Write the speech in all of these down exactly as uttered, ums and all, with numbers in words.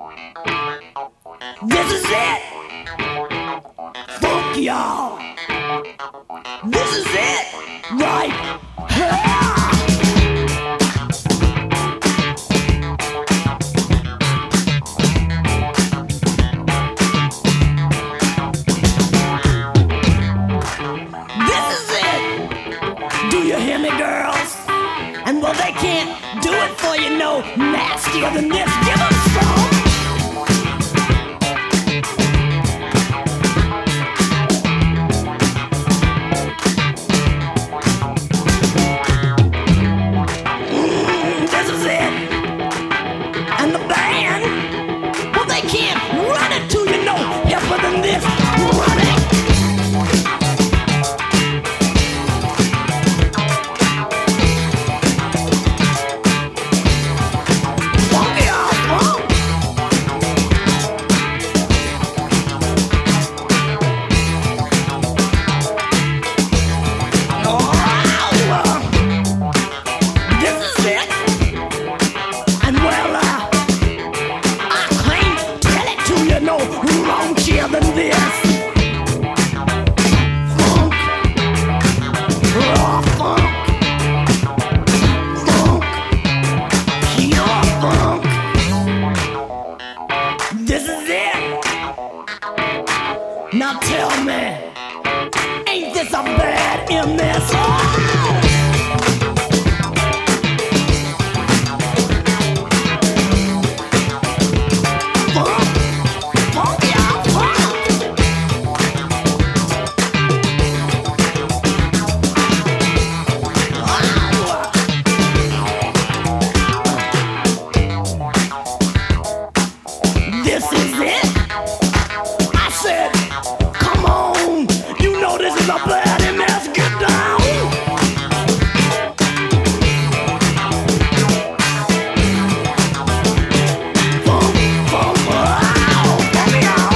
This is it. Funk y'all. This is it. Right here. And well, they can't do it for you no nastier than this. Give them some. Mm, this is it. And the band, well, they can't run it to you no hipper than this. Run it. Than this. Funk. Raw funk. Funk. Pure funk. This is it. Now tell me, ain't this a bad in this? Oh! This is it. I said, come on. You know this is a bad and let's get down. Funk, funk, wow, funk me out.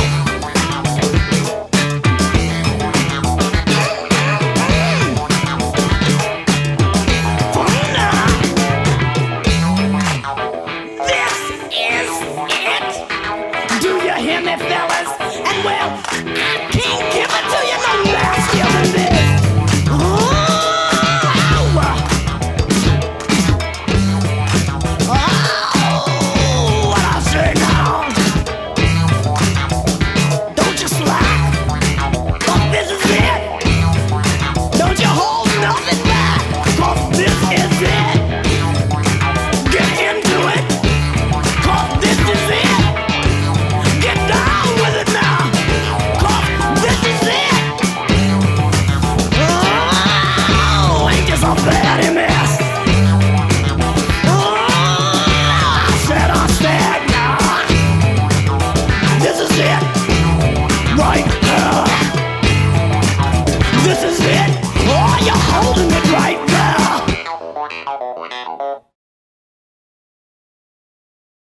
Funk now. This is it. Do you hear me, fellas? And well, I can't give it to you no nastier than this. Oh, oh, what I say now? Don't you slack, 'cause this is it. Don't you hold nothing back, 'cause this is it. Get into it, 'cause this is it. Get down with it now, 'cause this is it. Oh, ain't this a bad mess? Oh, I said, I said, nah. This is it, right here. This is it. Oh, you're holding it right